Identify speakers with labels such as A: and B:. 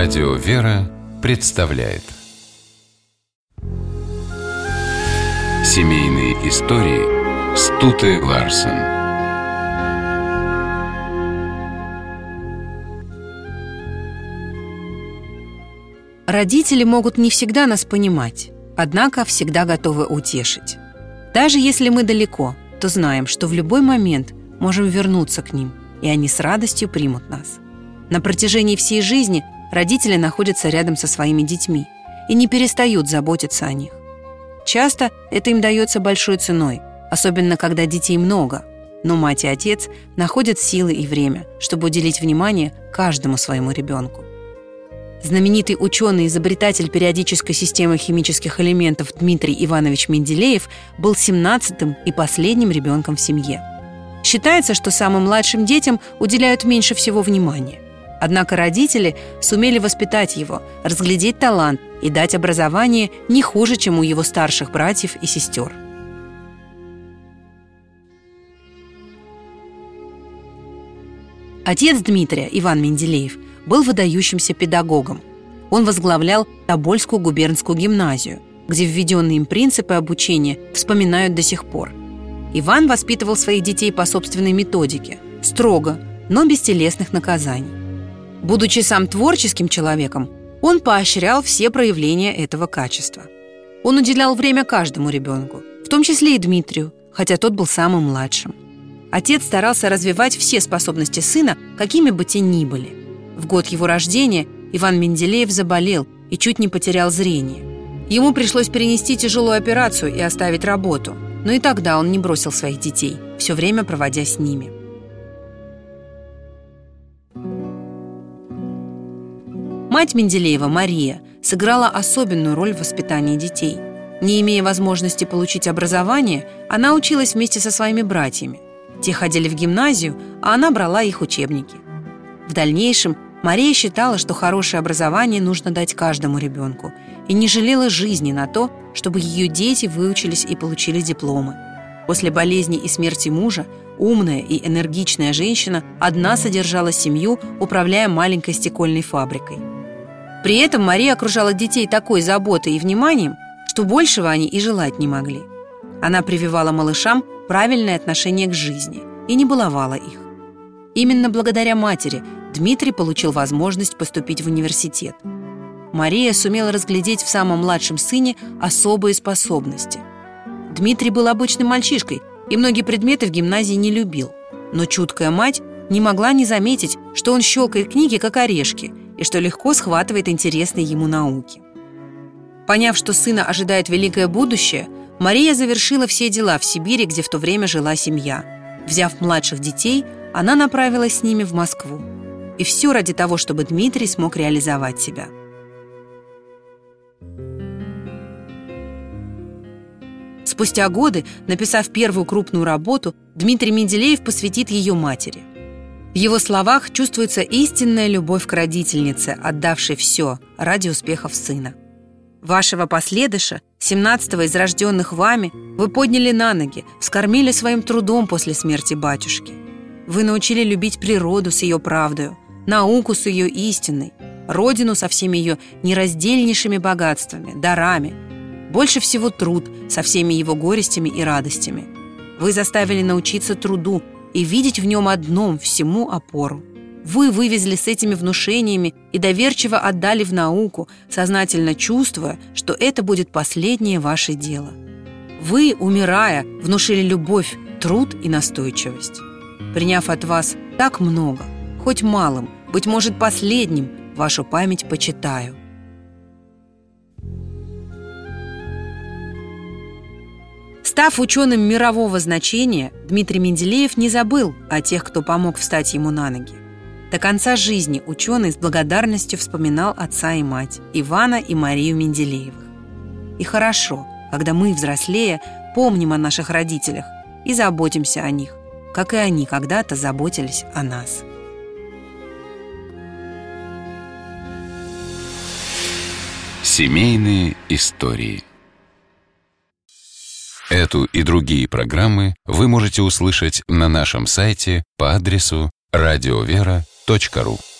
A: Радио «Вера» представляет Семейные истории Стуте Ларсен.
B: Родители могут не всегда нас понимать, однако всегда готовы утешить. Даже если мы далеко, то знаем, что в любой момент можем вернуться к ним, и они с радостью примут нас. На протяжении всей жизни родители находятся рядом со своими детьми и не перестают заботиться о них. Часто это им дается большой ценой, особенно когда детей много, но мать и отец находят силы и время, чтобы уделить внимание каждому своему ребенку. Знаменитый ученый и изобретатель периодической системы химических элементов Дмитрий Иванович Менделеев был 17-м и последним ребенком в семье. Считается, что самым младшим детям уделяют меньше всего внимания. Однако родители сумели воспитать его, разглядеть талант и дать образование не хуже, чем у его старших братьев и сестер. Отец Дмитрия, Иван Менделеев, был выдающимся педагогом. Он возглавлял Тобольскую губернскую гимназию, где введенные им принципы обучения вспоминают до сих пор. Иван воспитывал своих детей по собственной методике, строго, но без телесных наказаний. Будучи сам творческим человеком, он поощрял все проявления этого качества. Он уделял время каждому ребенку, в том числе и Дмитрию, хотя тот был самым младшим. Отец старался развивать все способности сына, какими бы те ни были. В год его рождения Иван Менделеев заболел и чуть не потерял зрение. Ему пришлось перенести тяжелую операцию и оставить работу, но и тогда он не бросил своих детей, все время проводя с ними. Мать Менделеева, Мария, сыграла особенную роль в воспитании детей. Не имея возможности получить образование, она училась вместе со своими братьями. Те ходили в гимназию, а она брала их учебники. В дальнейшем Мария считала, что хорошее образование нужно дать каждому ребенку, и не жалела жизни на то, чтобы ее дети выучились и получили дипломы. После болезни и смерти мужа умная и энергичная женщина одна содержала семью, управляя маленькой стекольной фабрикой. При этом Мария окружала детей такой заботой и вниманием, что большего они и желать не могли. Она прививала малышам правильное отношение к жизни и не баловала их. Именно благодаря матери Дмитрий получил возможность поступить в университет. Мария сумела разглядеть в самом младшем сыне особые способности. Дмитрий был обычным мальчишкой и многие предметы в гимназии не любил. Но чуткая мать не могла не заметить, что он щелкает книги, как орешки, и что легко схватывает интересные ему науки. Поняв, что сына ожидает великое будущее, Мария завершила все дела в Сибири, где в то время жила семья. Взяв младших детей, она направилась с ними в Москву. И все ради того, чтобы Дмитрий смог реализовать себя. Спустя годы, написав первую крупную работу, Дмитрий Менделеев посвятит ее матери. В его словах чувствуется истинная любовь к родительнице, отдавшей все ради успехов сына. Вашего последыша, 17-го из рожденных вами, вы подняли на ноги, вскормили своим трудом после смерти батюшки. Вы научили любить природу с ее правдою, науку с ее истиной, родину со всеми ее нераздельнейшими богатствами, дарами, больше всего труд со всеми его горестями и радостями. Вы заставили научиться труду и видеть в нем одном всему опору. Вы вывезли с этими внушениями и доверчиво отдали в науку, сознательно чувствуя, что это будет последнее ваше дело. Вы, умирая, внушили любовь, труд и настойчивость. Приняв от вас так много, хоть малым, быть может последним, вашу память почитаю. Став ученым мирового значения, Дмитрий Менделеев не забыл о тех, кто помог встать ему на ноги. До конца жизни ученый с благодарностью вспоминал отца и мать, Ивана и Марию Менделеевых. И хорошо, когда мы, взрослея, помним о наших родителях и заботимся о них, как и они когда-то заботились о нас.
A: Семейные истории. Эту и другие программы вы можете услышать на нашем сайте по адресу radiovera.ru.